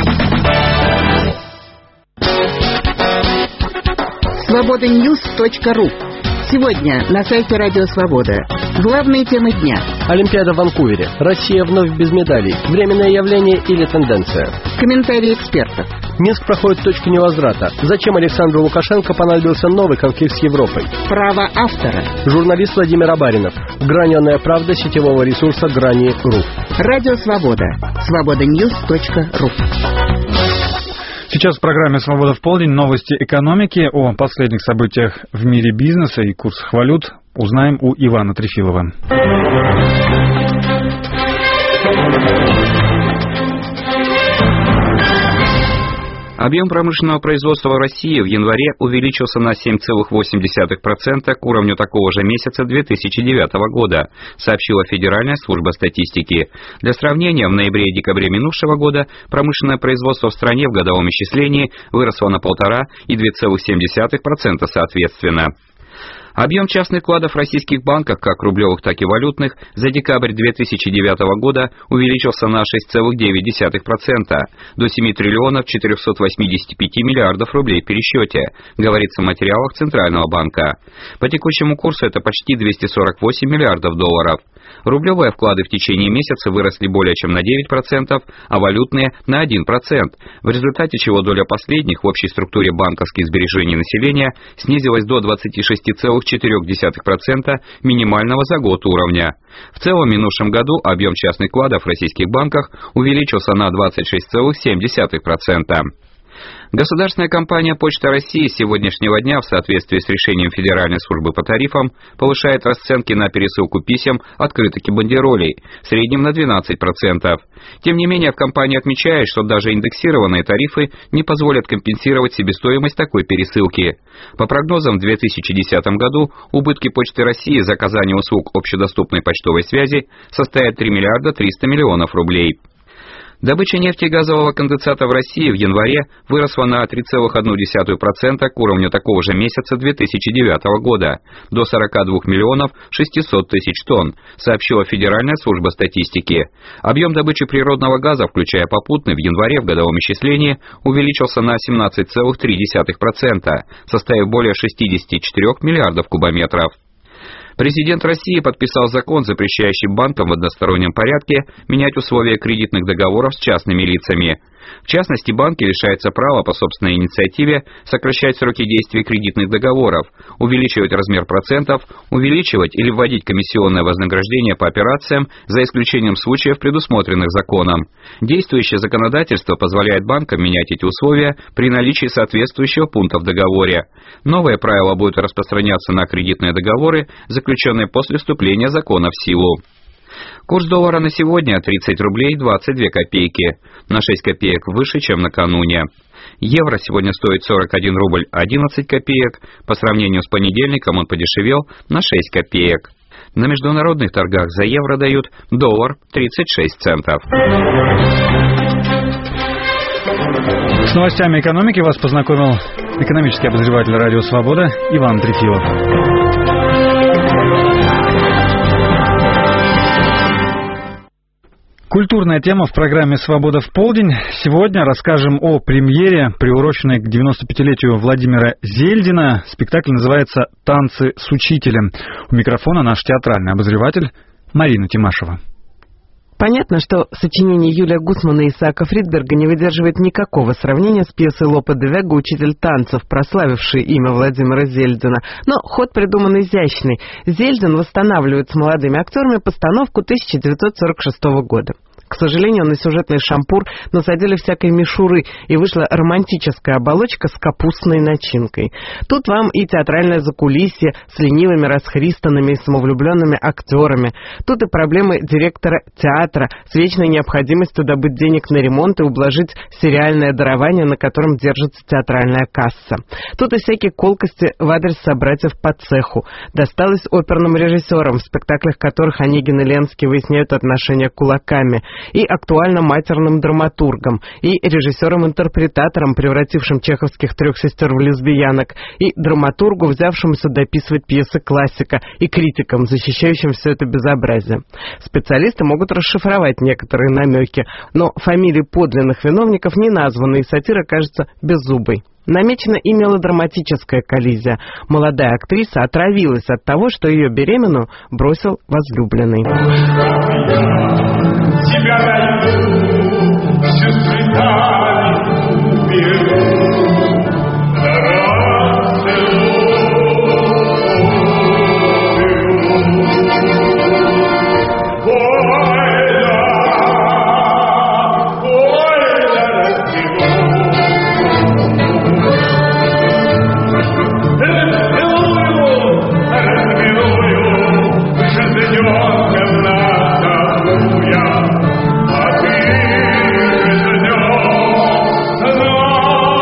Свободаnews.ру. Сегодня на сайте Радио Свобода. Главные темы дня. Олимпиада в Ванкувере. Россия вновь без медалей. Временное явление или тенденция? Комментарии экспертов. Минск проходит точку невозврата. Зачем Александру Лукашенко понадобился новый конфликт с Европой? Право автора. Журналист Владимир Абаринов. Граненая правда сетевого ресурса Грани.ру. Радио Свобода. Свободаnews.ру. Сейчас в программе «Свобода в полдень» новости экономики. О последних событиях в мире бизнеса и курсах валют узнаем у Ивана Трефилова. Объем промышленного производства в России в январе увеличился на 7,8% к уровню такого же месяца 2009 года, сообщила Федеральная служба статистики. Для сравнения, в ноябре и декабре минувшего года промышленное производство в стране в годовом исчислении выросло на 1,5% и 2,7% соответственно. Объем частных вкладов в российских банках, как рублевых, так и валютных, за декабрь 2009 года увеличился на 6,9% до 7 триллионов 485 миллиардов рублей в пересчете, говорится в материалах Центрального банка. По текущему курсу это почти 248 миллиардов долларов. Рублевые вклады в течение месяца выросли более чем на 9%, а валютные на 1%, в результате чего доля последних в общей структуре банковских сбережений населения снизилась до 26,4% минимального за год уровня. В целом, в минувшем году объем частных вкладов в российских банках увеличился на 26,7%. Государственная компания «Почта России» с сегодняшнего дня в соответствии с решением Федеральной службы по тарифам повышает расценки на пересылку писем, открыток и бандеролей, в среднем на 12%. Тем не менее, в компании отмечают, что даже индексированные тарифы не позволят компенсировать себестоимость такой пересылки. По прогнозам, в 2010 году убытки «Почты России» за оказание услуг общедоступной почтовой связи составят 3 миллиарда 300 миллионов рублей. Добыча нефти и газового конденсата в России в январе выросла на 3,1% к уровню такого же месяца 2009 года, до 42 миллионов 600 тысяч тонн, сообщила Федеральная служба статистики. Объем добычи природного газа, включая попутный, в январе в годовом исчислении увеличился на 17,3%, составив более 64 миллиардов кубометров. Президент России подписал закон, запрещающий банкам в одностороннем порядке менять условия кредитных договоров с частными лицами. В частности, банки лишаются права по собственной инициативе сокращать сроки действия кредитных договоров, увеличивать размер процентов, увеличивать или вводить комиссионное вознаграждение по операциям, за исключением случаев, предусмотренных законом. Действующее законодательство позволяет банкам менять эти условия при наличии соответствующего пункта в договоре. Новые правила будут распространяться на кредитные договоры, заключенные после вступления закона в силу. Курс доллара на сегодня 30 рублей 22 копейки, на 6 копеек выше, чем накануне. Евро сегодня стоит 41 рубль 11 копеек, по сравнению с понедельником он подешевел на 6 копеек. На международных торгах за евро дают доллар 36 центов. С новостями экономики вас познакомил экономический обозреватель «Радио Свобода» Иван Трефилов. Культурная тема в программе «Свобода в полдень». Сегодня расскажем о премьере, приуроченной к 95-летию Владимира Зельдина. Спектакль называется «Танцы с учителем». У микрофона наш театральный обозреватель Марина Тимашева. Понятно, что сочинение Юлия Гусмана и Исаака Фридберга не выдерживает никакого сравнения с пьесой Лопе де Вега «Учитель танцев», прославившей имя Владимира Зельдина. Но ход придуман изящный. Зельдин восстанавливает с молодыми актерами постановку 1946 года. К сожалению, на сюжетный шампур насадили всякой мишуры, и вышла романтическая оболочка с капустной начинкой. Тут вам и театральное закулисье с ленивыми, расхристанными и самовлюбленными актерами. Тут и проблемы директора театра с вечной необходимостью добыть денег на ремонт и ублажить сериальное дарование, на котором держится театральная касса. Тут и всякие колкости в адрес собратьев по цеху. Досталось оперным режиссерам, в спектаклях которых Онегин и Ленский выясняют отношения кулаками, и актуально матерным драматургам, и режиссерам-интерпретаторам, превратившим чеховских трех сестер в лесбиянок, и драматургу, взявшемуся дописывать пьесы классика, и критикам, защищающим все это безобразие. Специалисты могут расшифровать некоторые намеки, но фамилии подлинных виновников не названы, и сатира кажется беззубой. Намечена и мелодраматическая коллизия. Молодая актриса отравилась от того, что ее беременную бросил возлюбленный. Тебя найду, всю цветами уберу, я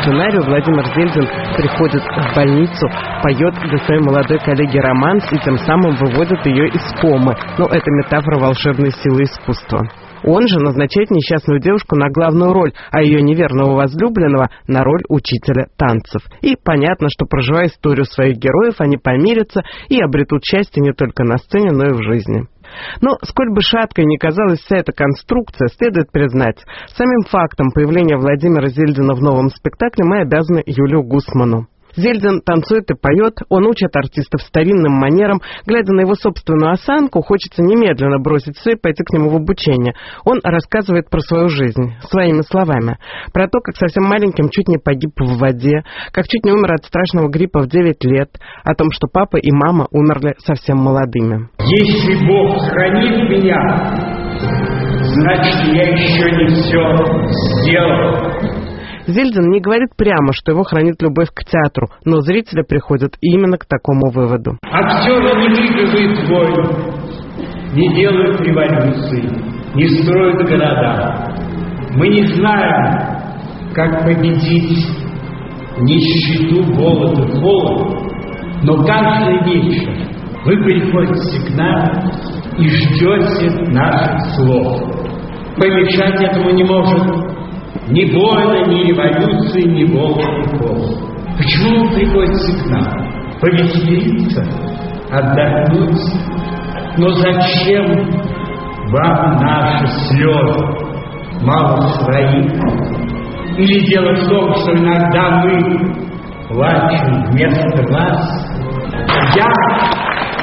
сценарию Владимир Зельдин приходит в больницу, поет для своей молодой коллеги романс и тем самым выводит ее из комы. Но это метафора волшебной силы искусства. Он же назначает несчастную девушку на главную роль, а ее неверного возлюбленного на роль учителя танцев. И понятно, что, проживая историю своих героев, они помирятся и обретут счастье не только на сцене, но и в жизни. Но, сколь бы шаткой ни казалась вся эта конструкция, следует признать, самим фактом появления Владимира Зельдина в новом спектакле мы обязаны Юлию Гусману. Зельдин танцует и поет, он учит артистов старинным манерам. Глядя на его собственную осанку, хочется немедленно бросить все и пойти к нему в обучение. Он рассказывает про свою жизнь, своими словами. Про то, как совсем маленьким чуть не погиб в воде, как чуть не умер от страшного гриппа в 9 лет, о том, что папа и мама умерли совсем молодыми. Если Бог хранит меня, значит, я еще не все сделал. Зельдин не говорит прямо, что его хранит любовь к театру, но зрители приходят именно к такому выводу. Актеры не выигрывают войн, не делают революции, не строят города. Мы не знаем, как победить нищету, голод и холод, но каждый вечер вы приходите к нам и ждете наших слов. Помешать этому не может ни войны, ни революции, ни голод, ни холод. Почему вы приходите к нам? Повеселиться, отдохнуть? Но зачем вам наши слезы? Мало своих? Или дело в том, что иногда мы плачем вместо вас? Я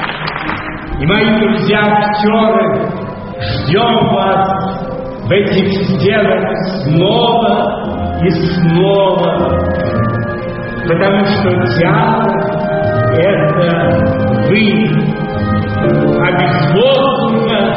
и мои друзья-актеры ждем вас в этих стенах снова и снова, потому что театр — это вы, а безмолвно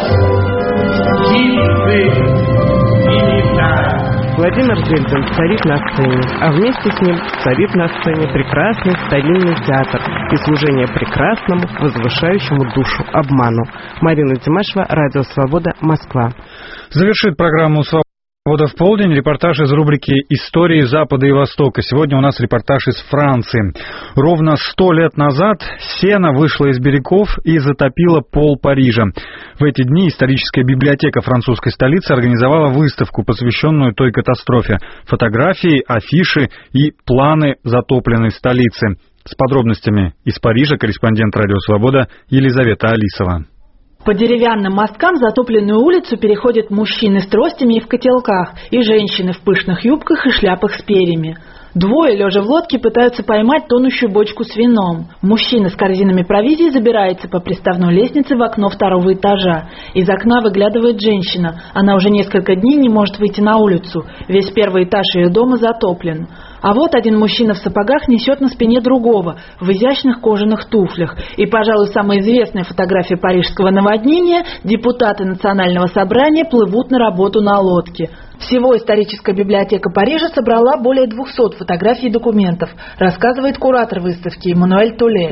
птицы и летают. Владимир Зельдин царит на сцене, а вместе с ним царит на сцене прекрасный старинный театр и служение прекрасному, возвышающему душу обману. Марина Тимашева, Радио Свобода, Москва. Завершит программу «Свобода в полдень» репортаж из рубрики «Истории Запада и Востока». Сегодня у нас репортаж из Франции. Ровно 100 лет назад Сена вышла из берегов и затопила пол Парижа. В эти дни историческая библиотека французской столицы организовала выставку, посвященную той катастрофе. Фотографии, афиши и планы затопленной столицы. С подробностями из Парижа корреспондент «Радио Свобода» Елизавета Алисова. По деревянным мосткам затопленную улицу переходят мужчины с тростями и в котелках, и женщины в пышных юбках и шляпах с перьями. Двое, лежа в лодке, пытаются поймать тонущую бочку с вином. Мужчина с корзинами провизии забирается по приставной лестнице в окно 2-го этажа. Из окна выглядывает женщина. Она уже несколько дней не может выйти на улицу. Весь 1-й этаж ее дома затоплен. А вот один мужчина в сапогах несет на спине другого, в изящных кожаных туфлях. И, пожалуй, самая известная фотография парижского наводнения – депутаты Национального собрания плывут на работу на лодке. Всего историческая библиотека Парижа собрала более 200 фотографий и документов, рассказывает куратор выставки Эммануэль Толле.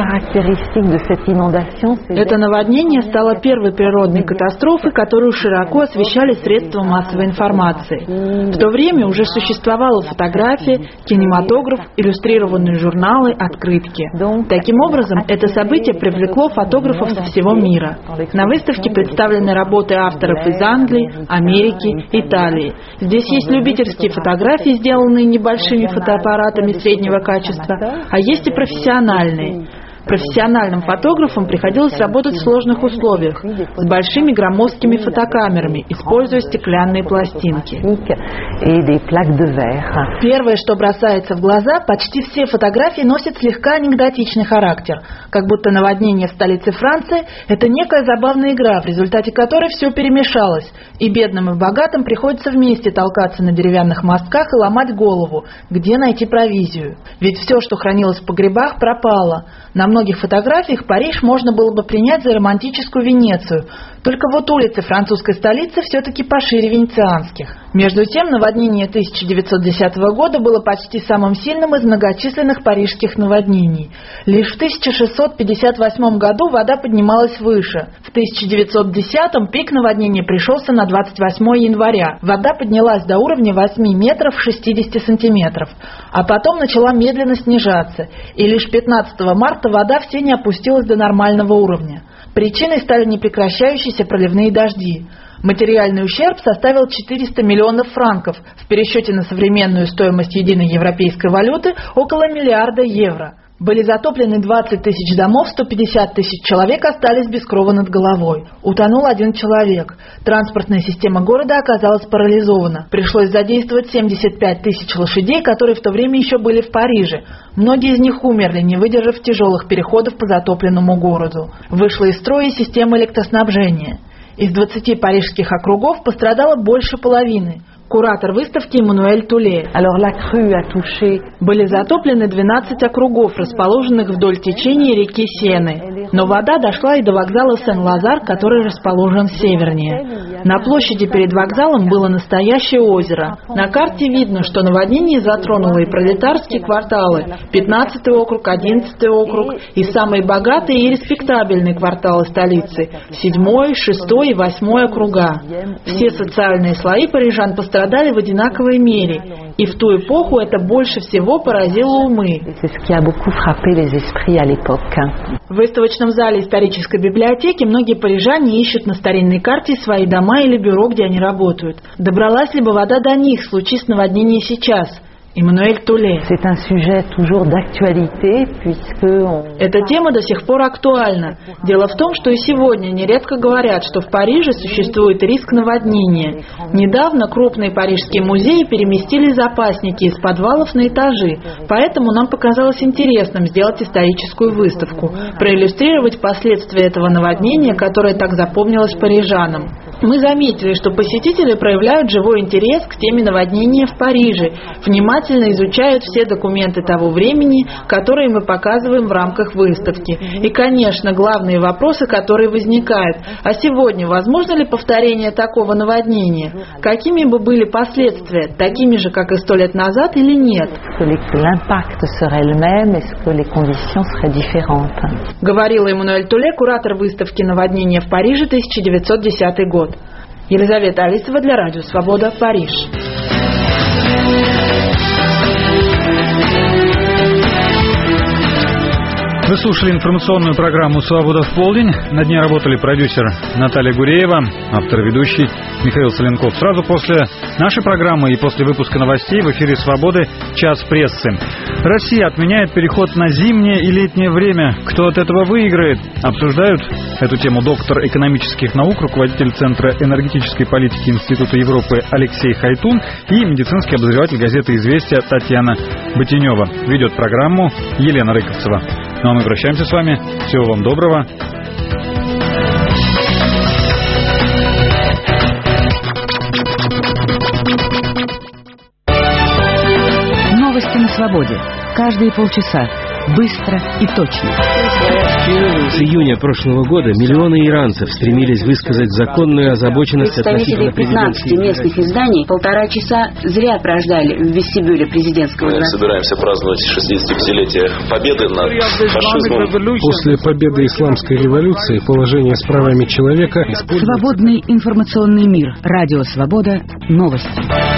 Это наводнение стало первой природной катастрофой, которую широко освещали средства массовой информации. В то время уже существовала фотография, кинематограф, иллюстрированные журналы, открытки. Таким образом, это событие привлекло фотографов со всего мира. На выставке представлены работы авторов из Англии, Америки, Италии. Здесь есть любительские фотографии, сделанные небольшими фотоаппаратами среднего качества, а есть и профессиональные. Профессиональным фотографам приходилось работать в сложных условиях, с большими громоздкими фотокамерами, используя стеклянные пластинки. Первое, что бросается в глаза, почти все фотографии носят слегка анекдотичный характер, как будто наводнение в столице Франции – это некая забавная игра, в результате которой все перемешалось, и бедным и богатым приходится вместе толкаться на деревянных мостках и ломать голову, где найти провизию. Ведь все, что хранилось в погребах, пропало. На многих фотографиях Париж можно было бы принять за романтическую Венецию. Только вот улицы французской столицы все-таки пошире венецианских. Между тем, наводнение 1910 года было почти самым сильным из многочисленных парижских наводнений. Лишь в 1658 году вода поднималась выше. В 1910 пик наводнения пришелся на 28 января. Вода поднялась до уровня 8 метров 60 сантиметров, а потом начала медленно снижаться, и лишь 15 марта вода все не опустилась до нормального уровня. Причиной стали непрекращающиеся проливные дожди. Материальный ущерб составил 400 миллионов франков, в пересчете на современную стоимость единой европейской валюты около миллиарда евро. Были затоплены 20 тысяч домов, 150 тысяч человек остались без крова над головой. Утонул 1 человек. Транспортная система города оказалась парализована. Пришлось задействовать 75 тысяч лошадей, которые в то время еще были в Париже. Многие из них умерли, не выдержав тяжелых переходов по затопленному городу. Вышла из строя система электроснабжения. Из 20 парижских округов пострадало больше половины. Куратор выставки Эммануэль Туле. Были затоплены 12 округов, расположенных вдоль течения реки Сены. Но вода дошла и до вокзала Сен-Лазар, который расположен севернее. На площади перед вокзалом было настоящее озеро. На карте видно, что наводнение затронуло и пролетарские кварталы, 15-й округ, 11-й округ, и самые богатые и респектабельные кварталы столицы, 7-й, 6-й и 8-й округа. Все социальные слои парижан пострадали в одинаковой мере, и в ту эпоху это больше всего поразило умы. В выставочном зале исторической библиотеки многие парижане ищут на старинной карте свои дома или бюро, где они работают. Добралась ли бы вода до них, случись наводнение сейчас? Эммануэль Туле. Эта тема до сих пор актуальна. Дело в том, что и сегодня нередко говорят, что в Париже существует риск наводнения. Недавно крупные парижские музеи переместили запасники из подвалов на этажи, поэтому нам показалось интересным сделать историческую выставку, проиллюстрировать последствия этого наводнения, которое так запомнилось парижанам. Мы заметили, что посетители проявляют живой интерес к теме наводнения в Париже, внимательно изучают все документы того времени, которые мы показываем в рамках выставки. И, конечно, главные вопросы, которые возникают. А сегодня возможно ли повторение такого наводнения? Какими бы были последствия? Такими же, как и 100 лет назад, или нет? Говорила Эммануэль Туле, куратор выставки «Наводнение в Париже, 1910 год». Елизавета Алисова для Радио Свобода, Париж. Вы слушали информационную программу «Свобода в полдень». Над ней работали продюсер Наталья Гуреева, автор и ведущий Михаил Соленков. Сразу после нашей программы и после выпуска новостей в эфире «Свободы» час прессы. Россия отменяет переход на зимнее и летнее время. Кто от этого выиграет? Обсуждают эту тему доктор экономических наук, руководитель Центра энергетической политики Института Европы Алексей Хайтун и медицинский обозреватель газеты «Известия» Татьяна Ботинева. Ведет программу Елена Рыковцева. Ну а мы прощаемся с вами. Всего вам доброго. Новости на свободе. Каждые полчаса. Быстро и точно. С июня прошлого года миллионы иранцев стремились высказать законную озабоченность относительно президентских 15 местных изданий 1,5 часа зря прождали в вестибюле президентского дворца. Мы собираемся праздновать 60-летие победы над фашизмом. После победы исламской революции положение с правами человека... Свободный информационный мир. Радио Свобода. Новости.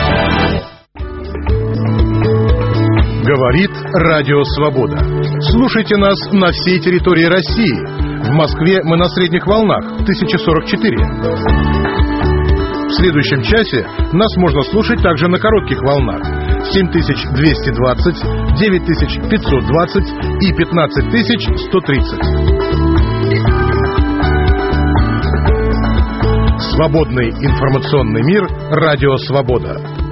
Говорит Радио Свобода. Слушайте нас на всей территории России. В Москве мы на средних волнах 1044. В следующем часе нас можно слушать также на коротких волнах 7220, 9520 и 15130. Свободный информационный мир. Радио Свобода.